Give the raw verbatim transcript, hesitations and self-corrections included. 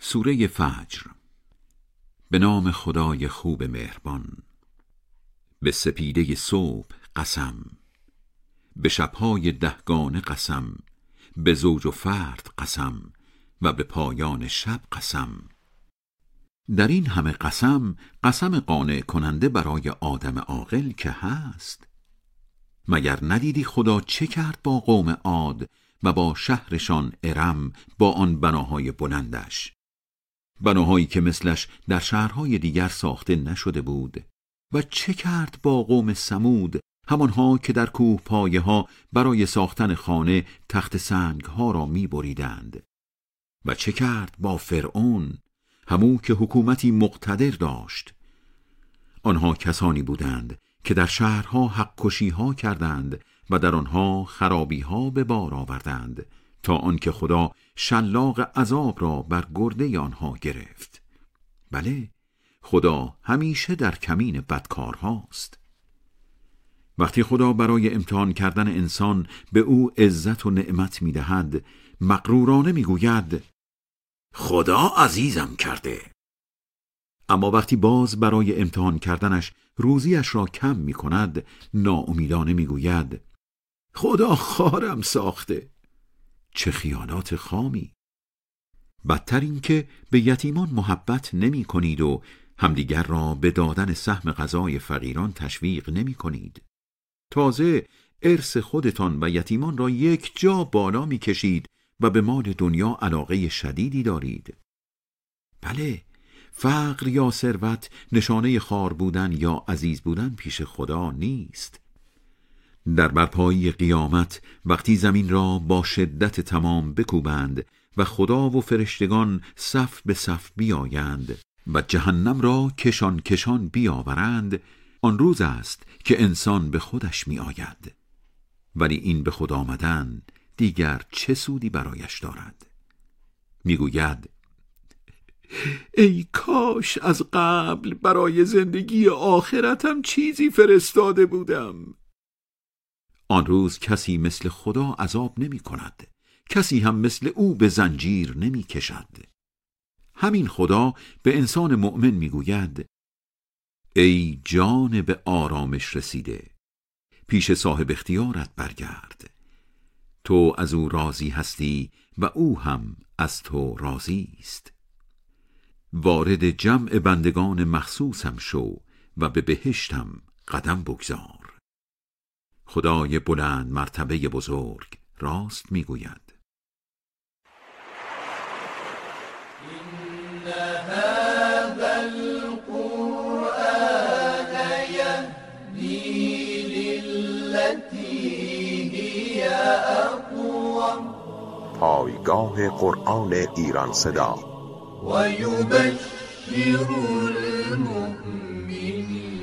سوره فجر. به نام خدای خوب مهربان. به سپیده صبح قسم، به شبهای دهگانه قسم، به زوج و فرد قسم و به پایان شب قسم. در این همه قسم، قسم قانع کننده برای آدم عاقل که هست. مگر ندیدی خدا چه کرد با قوم عاد و با شهرشان ارم، با آن بناهای بلندش، بناهایی که مثلش در شهرهای دیگر ساخته نشده بود؟ و چه کرد با قوم ثمود، همانها که در کوه پایه ها برای ساختن خانه تخت سنگ ها را می بریدند؟ و چه کرد با فرعون، همو که حکومتی مقتدر داشت؟ آنها کسانی بودند که در شهرها حق کشی ها کردند و در آنها خرابی ها به بار آوردند، تا آنکه خدا شلاق عذاب را بر گرده آنها گرفت. بله، خدا همیشه در کمین بدکارهاست. وقتی خدا برای امتحان کردن انسان به او عزت و نعمت می‌دهد، مغرورانه می‌گوید خدا عزیزم کرده. اما وقتی باز برای امتحان کردنش روزیش را کم می‌کند، ناامیدانه می‌گوید خدا خارم ساخته. چه خیالات خامی! بدتر این که به یتیمان محبت نمی کنید و همدیگر را به دادن سهم غذای فقیران تشویق نمی کنید. تازه ارث خودتان و یتیمان را یک جا بالا می کشید و به مال دنیا علاقه شدیدی دارید. بله، فقر یا ثروت نشانه خوار بودن یا عزیز بودن پیش خدا نیست. در برپایی قیامت وقتی زمین را با شدت تمام بکوبند و خدا و فرشتگان صف به صف بیایند و جهنم را کشان کشان بیاورند، آن روز است که انسان به خودش می آید. ولی این به خود آمدن دیگر چه سودی برایش دارد؟ می گوید ای کاش از قبل برای زندگی آخرتم چیزی فرستاده بودم. آن روز کسی مثل خدا عذاب نمی کند، کسی هم مثل او به زنجیر نمی کشد. همین خدا به انسان مؤمن می گوید ای جان به آرامش رسیده، پیش صاحب اختیارت برگرد. تو از او راضی هستی و او هم از تو راضی است. وارد جمع بندگان مخصوصم شو و به بهشتم قدم بگذار. خدای بلند مرتبه بزرگ راست میگوید. إن هذا القرآن يهدي للتي هي أقوم. پایگاه قرآن ایران صدا. و یبشر المؤمنین